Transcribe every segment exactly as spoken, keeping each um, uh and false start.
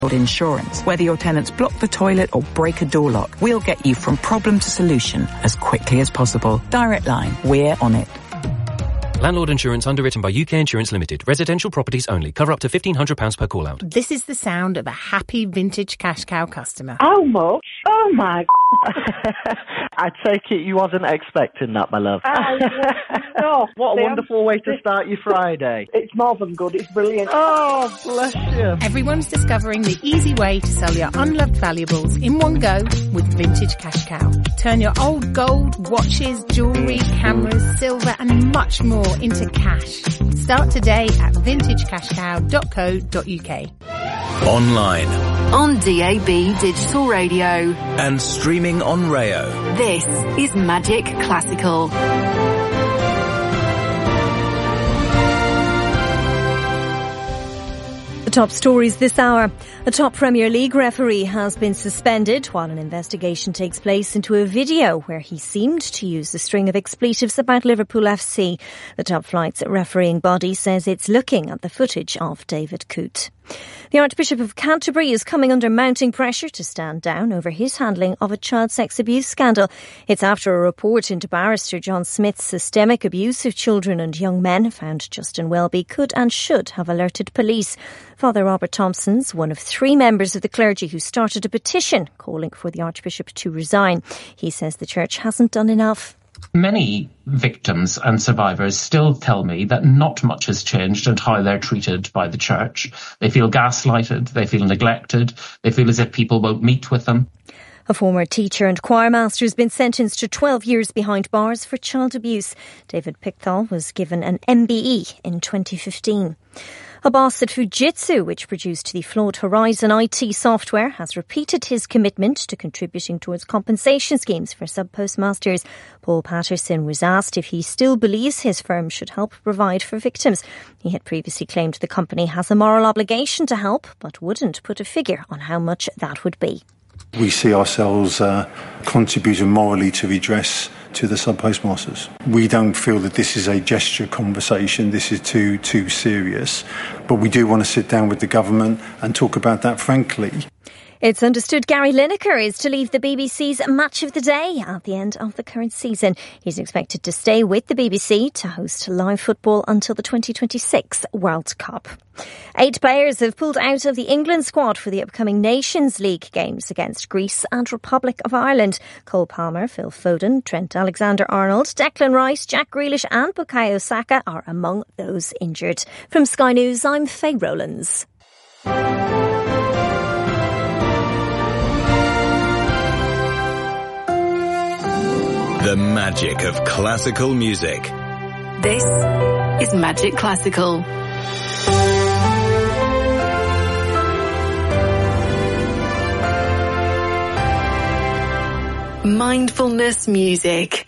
Insurance. Whether your tenants block the toilet or break a door lock, we'll get you from problem to solution as quickly as possible. Direct Line. We're on it. Landlord insurance underwritten by U K Insurance Limited. Residential properties only. Cover up to fifteen hundred pounds per call out. This is the sound of a happy vintage cash cow customer. How much? Oh my I take it you wasn't expecting that, my love. Uh, no. What a See, wonderful I'm, way to start your Friday. It's more than good, it's brilliant. Oh, bless you. Everyone's discovering the easy way to sell your unloved valuables in one go with Vintage Cash Cow. Turn your old gold, watches, jewellery, cameras, silver and much more into cash. Start today at vintage cash cow dot co dot uk. Online. On D A B Digital Radio. And streaming on Rayo. This is Magic Classical. The top stories this hour. A top Premier League referee has been suspended while an investigation takes place into a video where he seemed to use a string of expletives about Liverpool F C. The top flight's refereeing body says it's looking at the footage of David Coote. The Archbishop of Canterbury is coming under mounting pressure to stand down over his handling of a child sex abuse scandal. It's after a report into barrister John Smith's systemic abuse of children and young men found Justin Welby could and should have alerted police. Father Robert Thompson's one of three members of the clergy who started a petition calling for the Archbishop to resign. He says the church hasn't done enough. Many victims and survivors still tell me that not much has changed in how they're treated by the church. They feel gaslighted, they feel neglected, they feel as if people won't meet with them. A former teacher and choirmaster has been sentenced to twelve years behind bars for child abuse. David Pickthall was given an M B E in twenty fifteen. A boss at Fujitsu, which produced the flawed Horizon I T software, has repeated his commitment to contributing towards compensation schemes for sub-postmasters. Paul Patterson was asked if he still believes his firm should help provide for victims. He had previously claimed the company has a moral obligation to help, but wouldn't put a figure on how much that would be. We see ourselves uh, contributing morally to redress to the sub-postmasters. We don't feel that this is a gesture conversation, this is too too serious, but we do want to sit down with the government and talk about that frankly. It's understood Gary Lineker is to leave the B B C's Match of the Day at the end of the current season. He's expected to stay with the B B C to host live football until the twenty twenty-six World Cup. Eight players have pulled out of the England squad for the upcoming Nations League games against Greece and Republic of Ireland. Cole Palmer, Phil Foden, Trent Alexander-Arnold, Declan Rice, Jack Grealish and Bukayo Saka are among those injured. From Sky News, I'm Faye Rowlands. The magic of classical music. This is Magic Classical. Mindfulness music.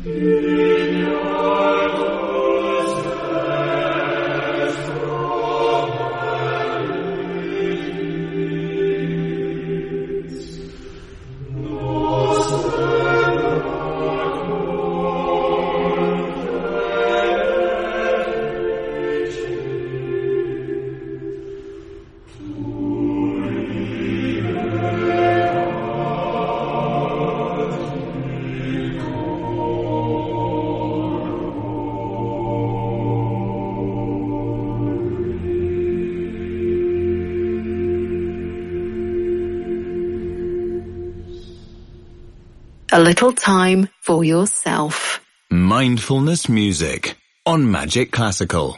A little time for yourself. Mindfulness music on Magic Classical.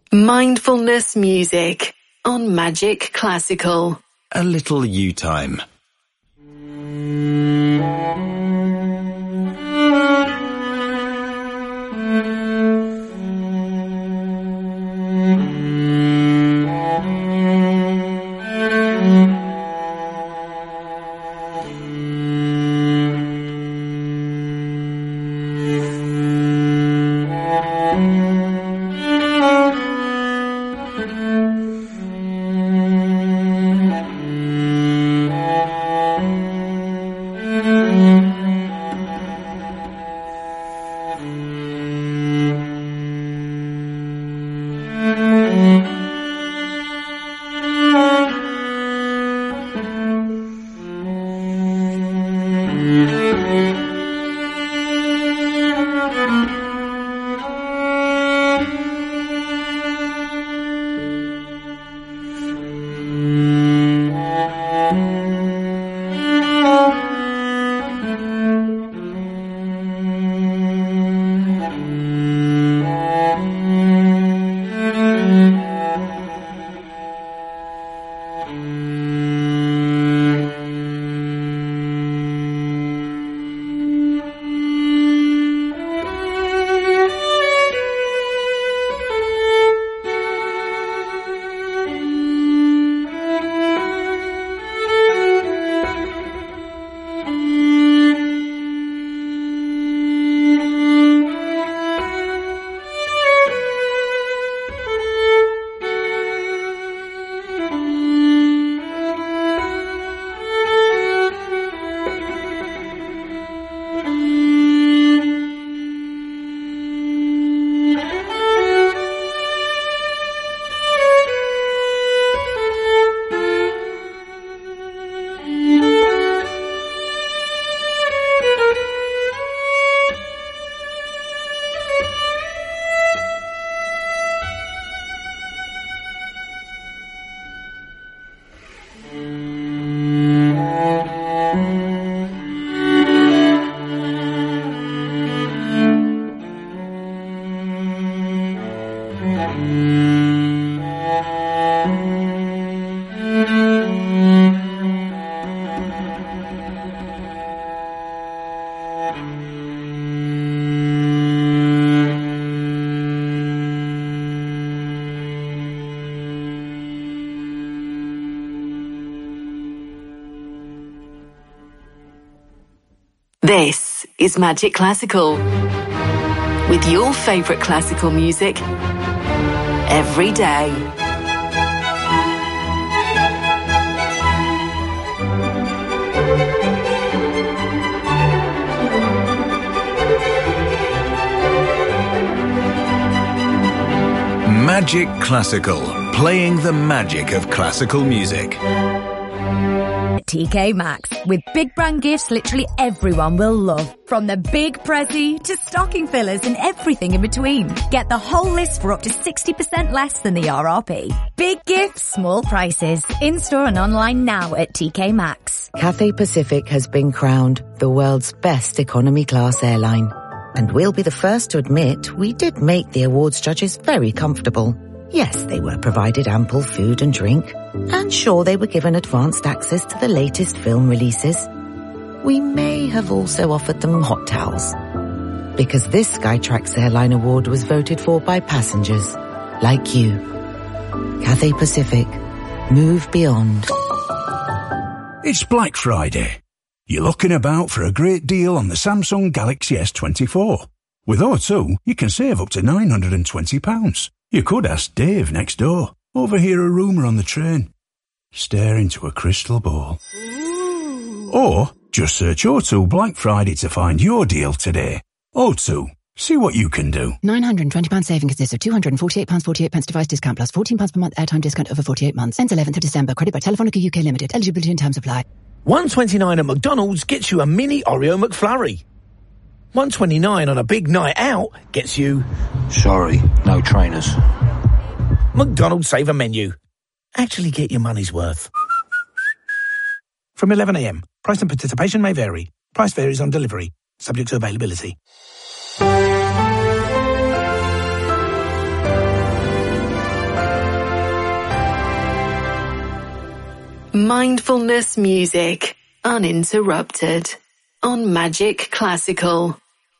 Mindfulness music on Magic Classical. A little you time. This is Magic Classical, with your favourite classical music every day. Magic Classical, playing the magic of classical music. T K Maxx, with big brand gifts literally everyone will love. From the big Prezi to stocking fillers and everything in between. Get the whole list for up to sixty percent less than the R R P. Big gifts, small prices. In-store and online now at T K Maxx. Cathay Pacific has been crowned the world's best economy class airline. And we'll be the first to admit we did make the awards judges very comfortable. Yes, they were provided ample food and drink. And sure, they were given advanced access to the latest film releases. We may have also offered them hot towels. Because this Skytrax Airline Award was voted for by passengers like you. Cathay Pacific. Move beyond. It's Black Friday. You're looking about for a great deal on the Samsung Galaxy S twenty-four. With O two, you can save up to nine hundred twenty pounds. You could ask Dave next door. Overhear a rumour on the train. Stare into a crystal ball. Ooh. Or just search O two Black Friday to find your deal today. O two. See what you can do. nine hundred twenty pounds saving consists of two hundred forty-eight pounds forty-eight device discount plus fourteen pounds per month airtime discount over forty-eight months. Ends eleventh of December. Credit by Telefonica U K Limited. Eligibility and terms apply. one twenty-nine at McDonald's gets you a mini Oreo McFlurry. one twenty-nine on a big night out gets you... Sorry, no trainers. McDonald's Saver Menu. Actually get your money's worth. From eleven a m. Price and participation may vary. Price varies on delivery. Subject to availability. Mindfulness music, uninterrupted, on Magic Classical.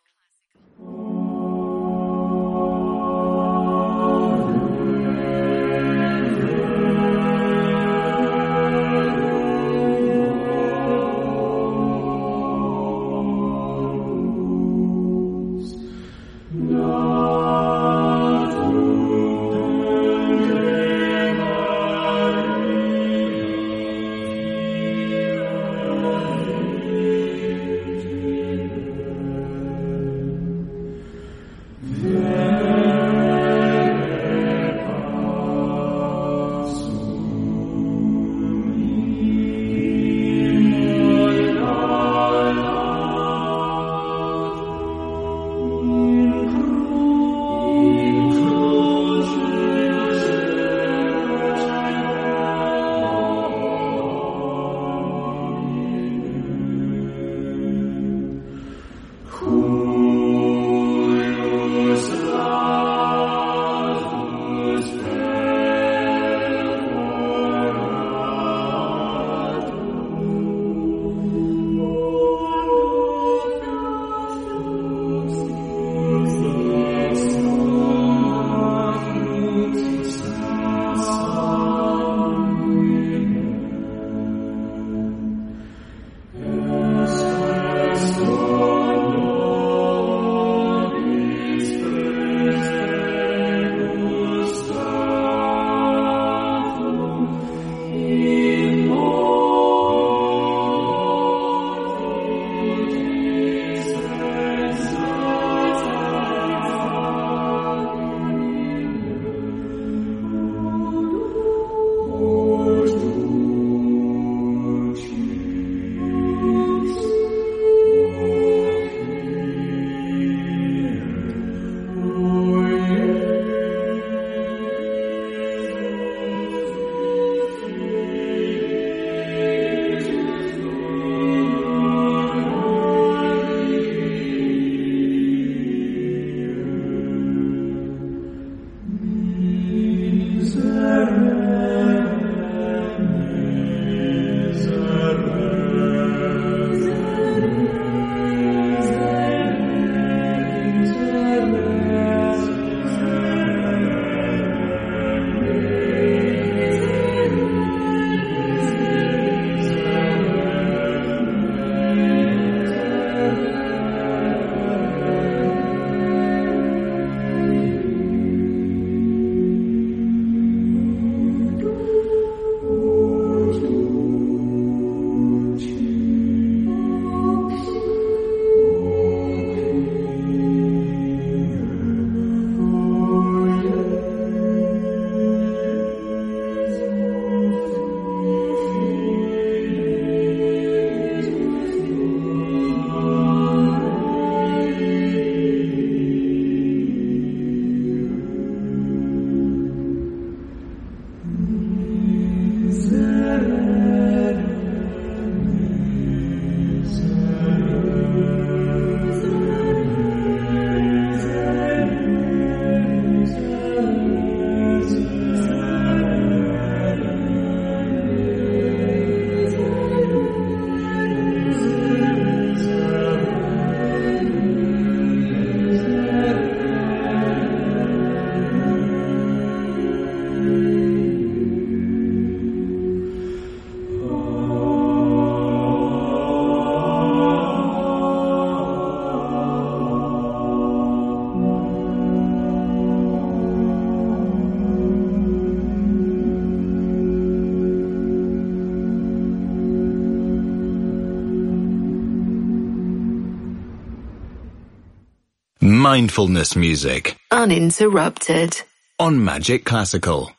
Mindfulness music. Uninterrupted. On Magic Classical.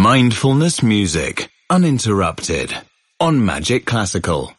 Mindfulness music, uninterrupted, on Magic Classical.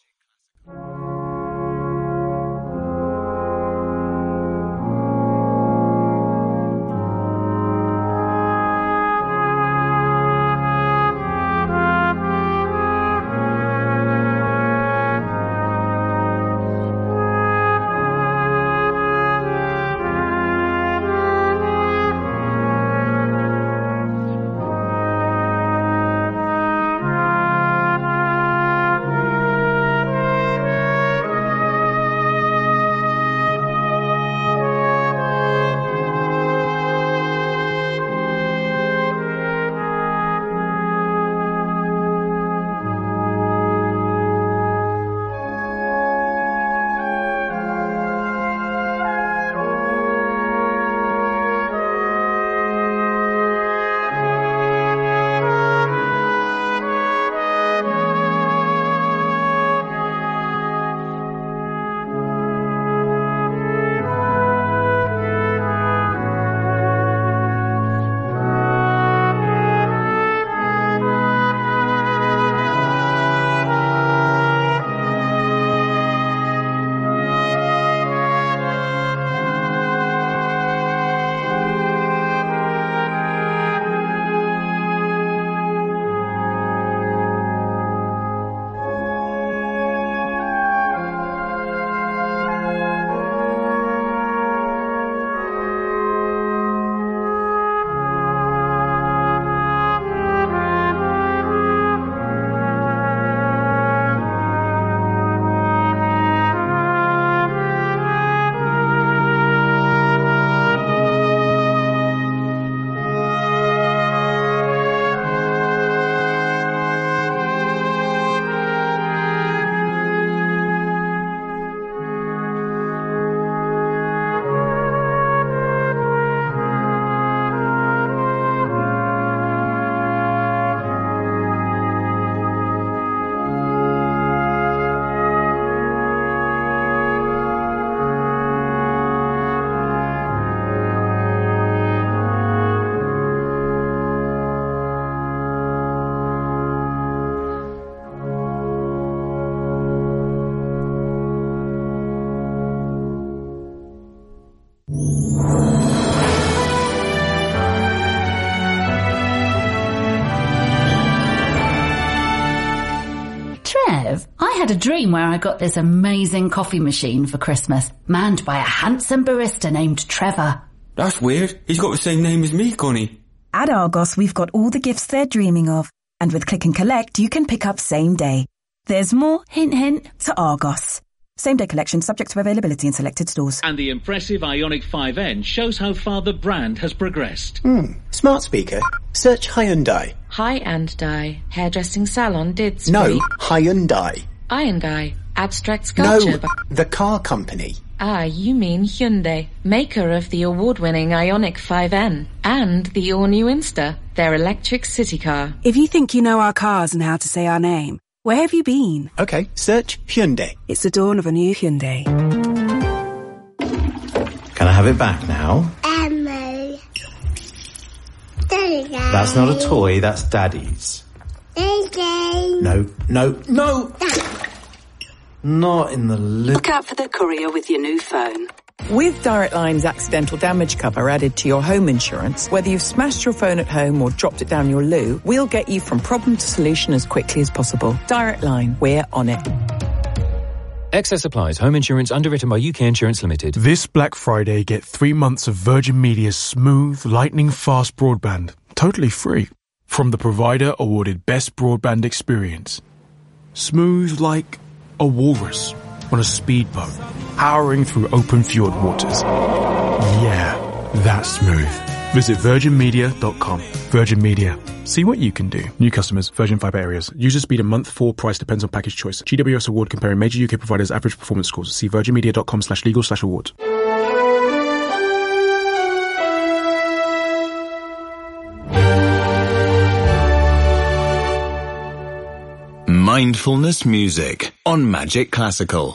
I had a dream where I got this amazing coffee machine for Christmas, manned by a handsome barista named Trevor. That's weird. He's got the same name as me, Connie. At Argos, we've got all the gifts they're dreaming of. And with Click and Collect, you can pick up same day. There's more, hint hint, to Argos. Same day collection subject to availability in selected stores. And the impressive Ioniq five N shows how far the brand has progressed. Hmm. Smart speaker. Search Hyundai. Hyundai. Hairdressing salon did speak. No, Hyundai. Hyundai. Abstract sculpture. No, the car company. Ah, you mean Hyundai, maker of the award-winning Ioniq five N and the all-new Insta, their electric city car. If you think you know our cars and how to say our name, where have you been? Okay, search Hyundai. It's the dawn of a new Hyundai. Can I have it back now? Emma. That's not a toy, that's Daddy's. Daddy. No, no, no! Not in the loop. Look out for the courier with your new phone. With Direct Line's accidental damage cover added to your home insurance, whether you've smashed your phone at home or dropped it down your loo, we'll get you from problem to solution as quickly as possible. Direct Line, we're on it. Excess applies. Home insurance underwritten by U K Insurance Limited. This Black Friday, get three months of Virgin Media's smooth, lightning-fast broadband, totally free, from the provider awarded Best Broadband Experience. Smooth like a walrus on a speedboat, powering through open fjord waters. Yeah, that's smooth. Visit virgin media dot com. Virgin Media. See what you can do. New customers, Virgin Fibre areas. User speed a month, four price depends on package choice. G W S award comparing major U K providers' average performance scores. See virgin media dot com slash legal slash awards. Mindfulness music on Magic Classical.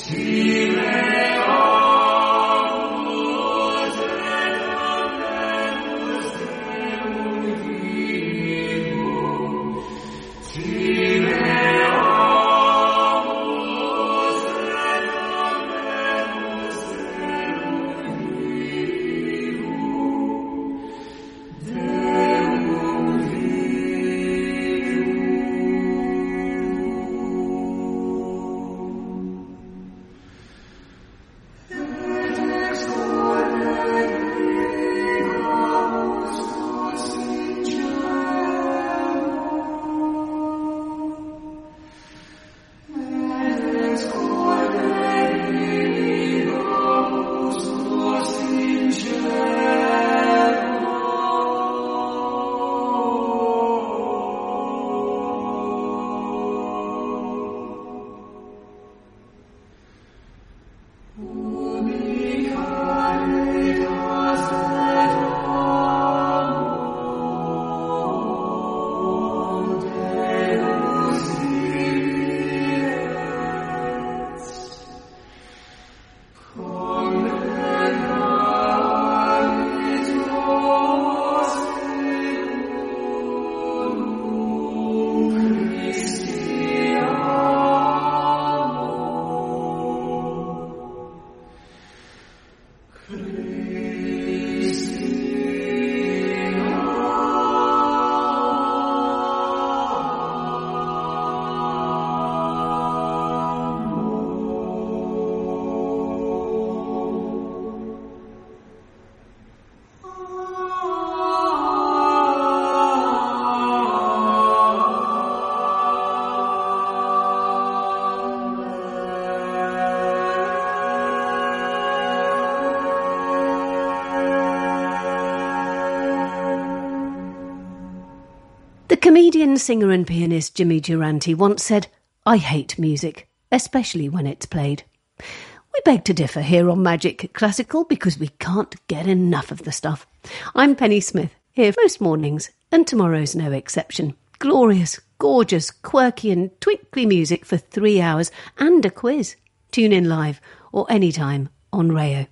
The comedian, singer and pianist Jimmy Durante once said, "I hate music, especially when it's played." We beg to differ here on Magic Classical because we can't get enough of the stuff. I'm Penny Smith, here most mornings, and tomorrow's no exception. Glorious, gorgeous, quirky and twinkly music for three hours and a quiz. Tune in live or anytime on Rayo.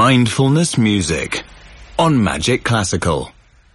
Mindfulness music on Magic Classical.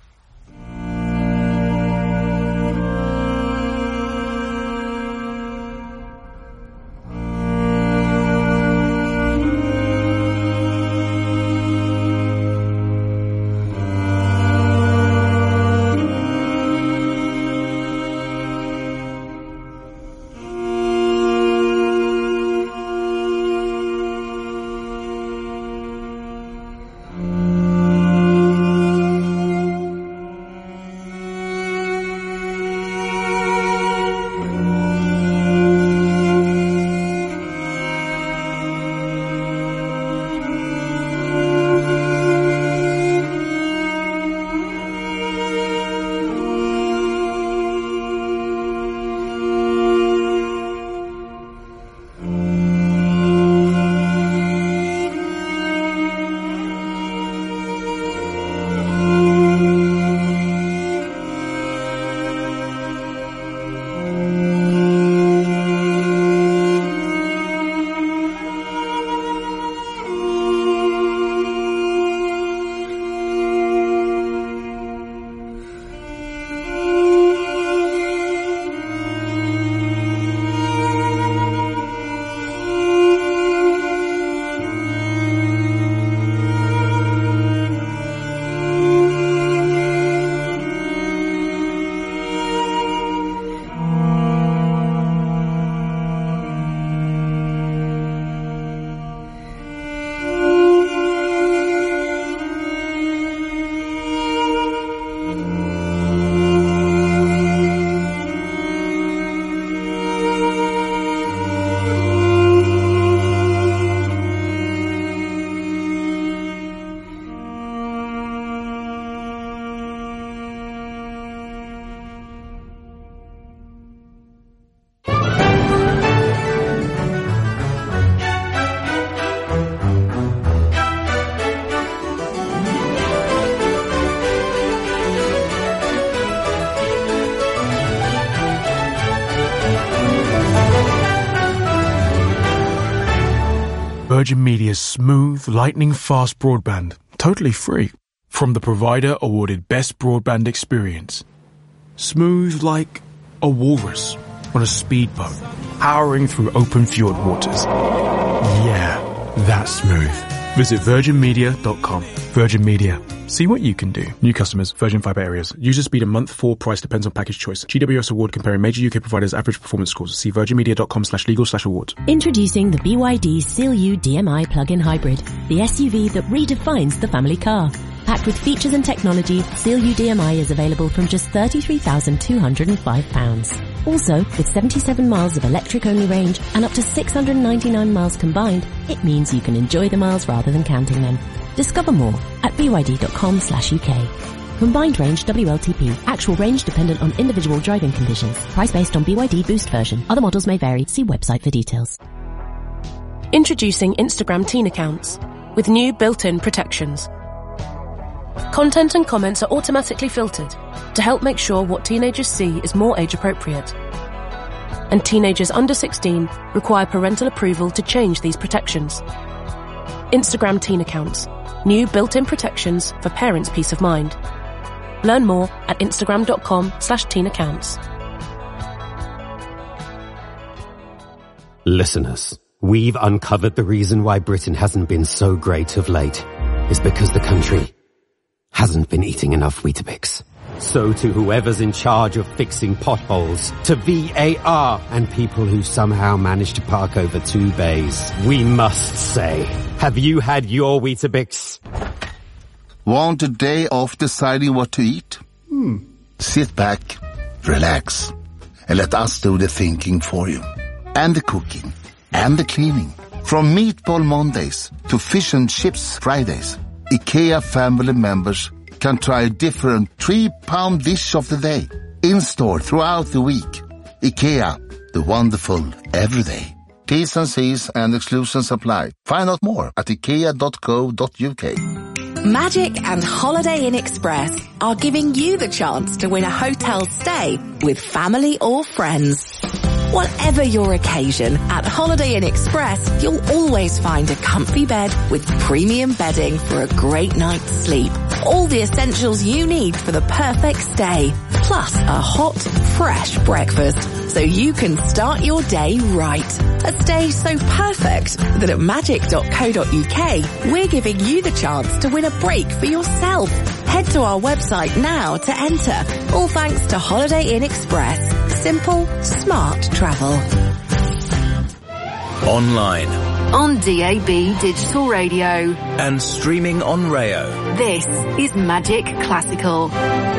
Virgin Media's smooth, lightning-fast broadband, totally free, from the provider awarded Best Broadband Experience. Smooth like a walrus on a speedboat, powering through open fjord waters. Yeah, that's smooth. Visit virgin media dot com. Virgin Media. See what you can do. New customers, Virgin Fibre areas. User speed and month four price depends on package choice. G W S award comparing major U K providers' average performance scores. See virgin media dot com slash legal slash awards. Introducing the B Y D Seal U D M I plug-in hybrid, the S U V that redefines the family car. Packed with features and technology, Seal U D M I is available from just thirty-three thousand two hundred five pounds. Also, with seventy-seven miles of electric-only range and up to six hundred ninety-nine miles combined, it means you can enjoy the miles rather than counting them. Discover more at b y d dot com slash u k. Combined range W L T P. Actual range dependent on individual driving conditions. Price based on B Y D Boost version. Other models may vary. See website for details. Introducing Instagram teen accounts with new built-in protections. Content and comments are automatically filtered to help make sure what teenagers see is more age appropriate. And teenagers under sixteen require parental approval to change these protections. Instagram teen accounts. New built-in protections for parents' peace of mind. Learn more at instagram dot com slash teen accounts. Listeners, we've uncovered the reason why Britain hasn't been so great of late. It's because the country hasn't been eating enough Weetabix. So to whoever's in charge of fixing potholes, to V A R and people who somehow manage to park over two bays, we must say, have you had your Weetabix? Want a day off deciding what to eat? Hmm. Sit back, relax, and let us do the thinking for you. And the cooking, and the cleaning. From Meatball Mondays to Fish and Chips Fridays, IKEA family members can try a different three-pound dish of the day. In-store throughout the week. IKEA, the wonderful every day. T's and C's and exclusions apply. Find out more at ikea dot co dot u k. Magic and Holiday Inn Express are giving you the chance to win a hotel stay with family or friends. Whatever your occasion, at Holiday Inn Express, you'll always find a comfy bed with premium bedding for a great night's sleep. All the essentials you need for the perfect stay. Plus a hot, fresh breakfast so you can start your day right. A stay so perfect that at magic dot co dot uk, we're giving you the chance to win a break for yourself. Head to our website now to enter. All thanks to Holiday Inn Express. Simple, smart travel. Online. On D A B Digital Radio. And streaming on Rayo. This is Magic Classical.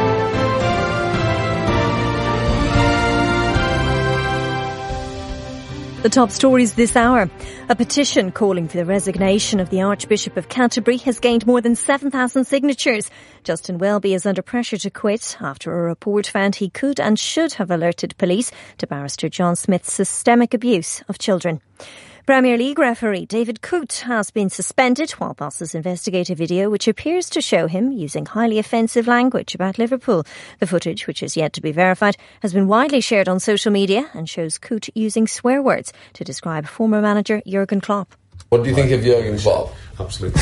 The top stories this hour. A petition calling for the resignation of the Archbishop of Canterbury has gained more than seven thousand signatures. Justin Welby is under pressure to quit after a report found he could and should have alerted police to barrister John Smith's systemic abuse of children. Premier League referee David Coote has been suspended while bosses investigate a video which appears to show him using highly offensive language about Liverpool. The footage, which is yet to be verified, has been widely shared on social media and shows Coote using swear words to describe former manager Jurgen Klopp. What do you think of Jurgen Klopp? Absolutely.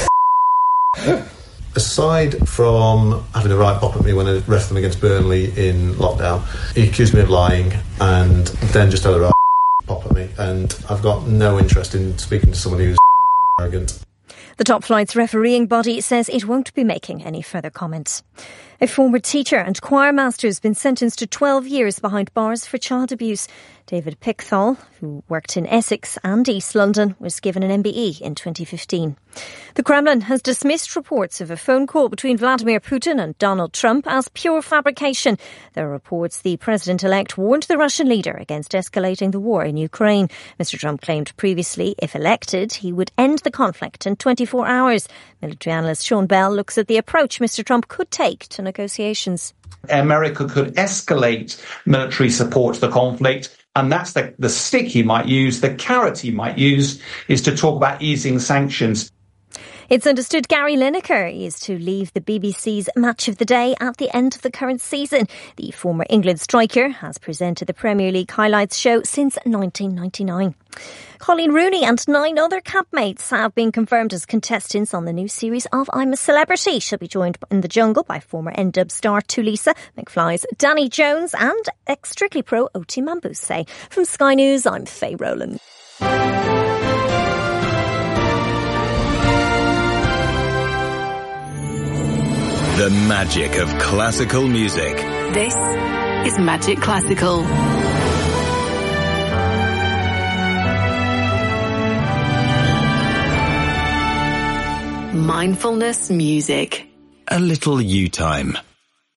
Aside from having a right pop at me when I refed them against Burnley in lockdown, he accused me of lying and then just had a right pop at me, and I've got no interest in speaking to someone who's arrogant. The top flight's refereeing body says it won't be making any further comments. A former teacher and choir master has been sentenced to twelve years behind bars for child abuse. David Pickthall, who worked in Essex and East London, was given an M B E in twenty fifteen. The Kremlin has dismissed reports of a phone call between Vladimir Putin and Donald Trump as pure fabrication. There are reports the president-elect warned the Russian leader against escalating the war in Ukraine. Mister Trump claimed previously, if elected, he would end the conflict in twenty-four hours. Military analyst Sean Bell looks at the approach Mister Trump could take to negotiations. America could escalate military support to the conflict, and that's the, the stick he might use. The carrot he might use is to talk about easing sanctions. It's understood Gary Lineker is to leave the B B C's Match of the Day at the end of the current season. The former England striker has presented the Premier League highlights show since nineteen ninety-nine. Colleen Rooney and nine other campmates have been confirmed as contestants on the new series of I'm a Celebrity. She'll be joined in the jungle by former N-Dub star Tulisa, McFly's Danny Jones and ex-Strictly Pro Oti Mambuse. From Sky News, I'm Faye Rowland. The magic of classical music. This is Magic Classical. Mindfulness music. A little you time.